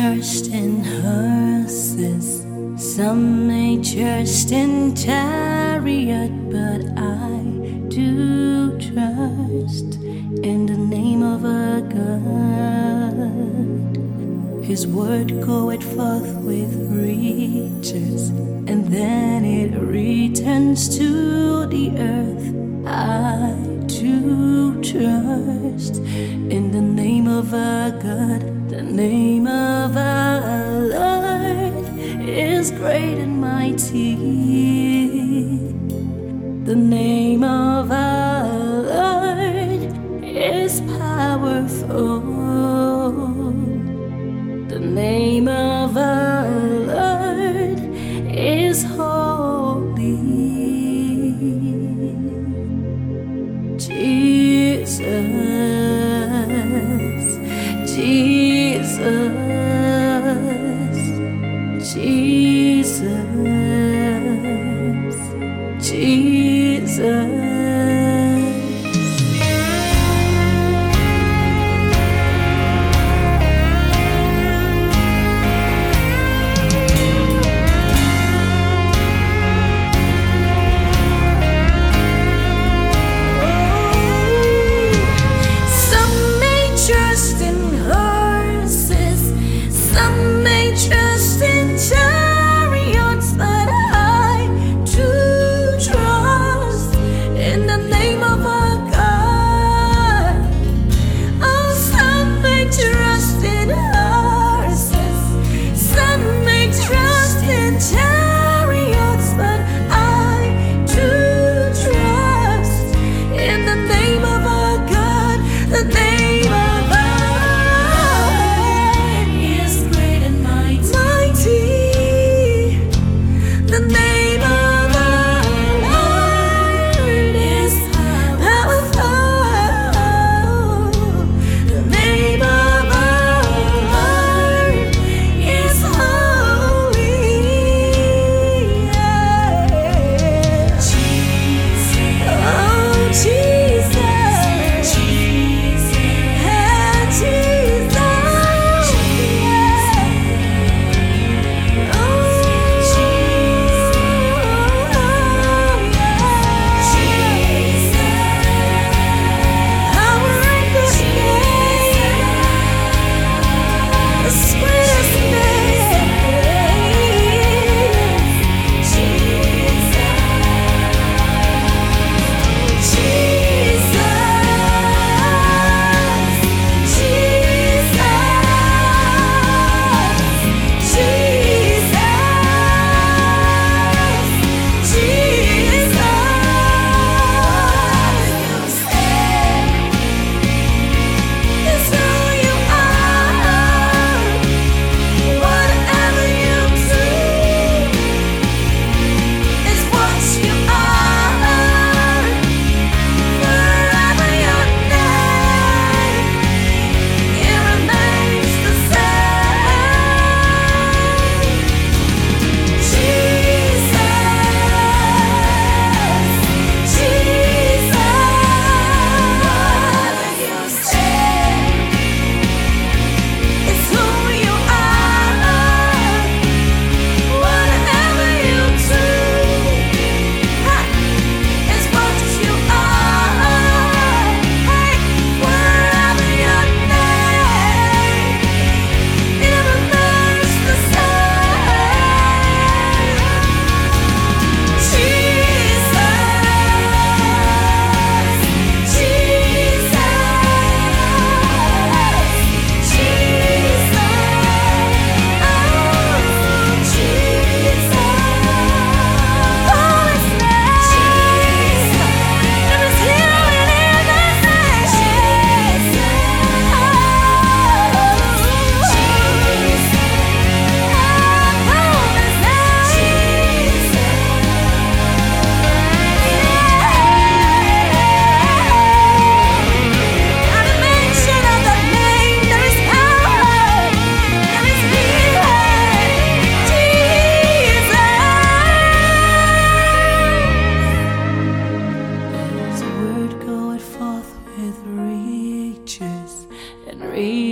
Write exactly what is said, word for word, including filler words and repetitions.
trust in horses, some may trust in chariot, but I do trust in the name of a God. His word goeth forth with riches, and then it returns to the earth. I do trust in the name of our God. The name of our Lord is great and mighty. The name of our Lord is powerful. The name of our Lord is holy. Jesus, Jesus, Jesus, Jesus. Trust in chariots, but I do trust in the name of our God. Oh, some may trust in horses, some may trust in chariots, but I do trust in the name of our God. The name of with riches and riches.